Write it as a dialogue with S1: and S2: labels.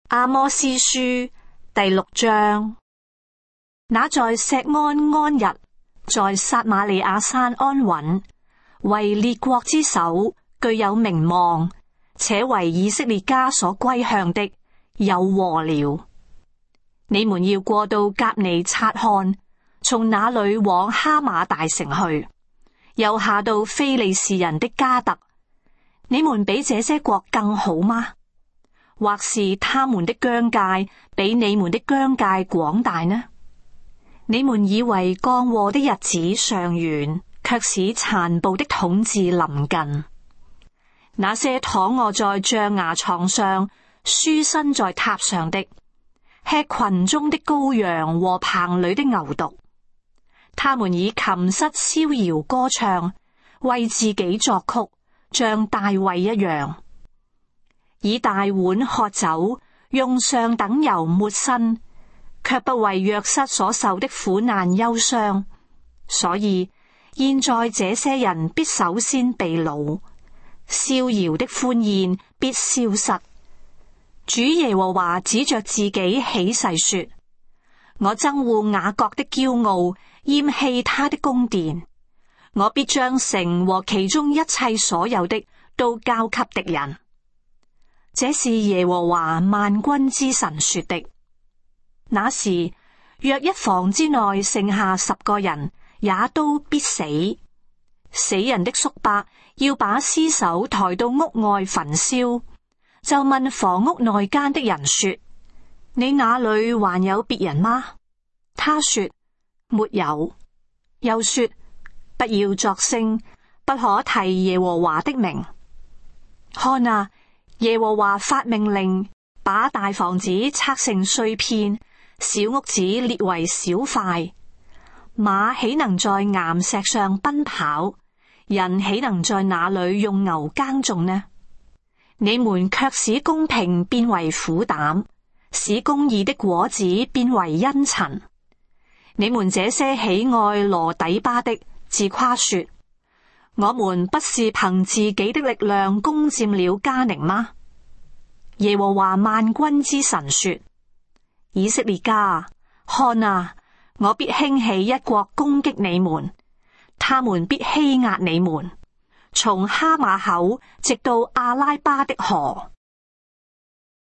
S1: 阿摩司書第6章。那在錫安安逸，在撒瑪利亞山安穩，為列國之首，具有名望，且為以色列家所歸向的，有禍了。你們要過到革尼察看，從那裏往哈馬大城去，又下到非利士人的迦特。你們比這些國更好嗎？或是他們的疆界比你們的疆界廣大呢？你們以為降禍的日子尚遠，卻使殘暴的統治臨近。那些躺臥在象牙床上、舒身在榻上的，吃群中的羔羊和棚裏的牛犢，他們以琴瑟逍遙歌唱，為自己作曲，像大衛一樣。以大碗喝酒，用上等油抹身，卻不為約瑟所受的苦難憂傷。所以現在這些人必首先被擄，逍遙的歡宴必消失。主耶和華指着自己起誓說：我憎惡雅各的驕傲，厭棄他的宮殿。我必將城和其中一切所有的都交給敵人。這是耶和華萬軍之神說的。那時，若一房之內剩下10個人，也都必死。死人的叔伯要把屍首抬到屋外焚燒，就問房屋內間的人說：你那裏還有別人嗎？他說：沒有。又說：不要作聲，不可提耶和華的名。看啊，耶和華發命令，把大房子拆成碎片，小屋子裂為小塊。馬豈能在岩石上奔跑？人豈能在那裏用牛耕種呢？你們卻使公平變為苦膽，使公義的果子變為茵陳。你們這些喜愛羅底巴的，自誇說：我們不是憑自己的力量攻佔了迦寧嗎？耶和華萬軍之神說：以色列家，看啊，我必興起一國攻擊你們，他們必欺壓你們，從哈馬口直到阿拉巴的河。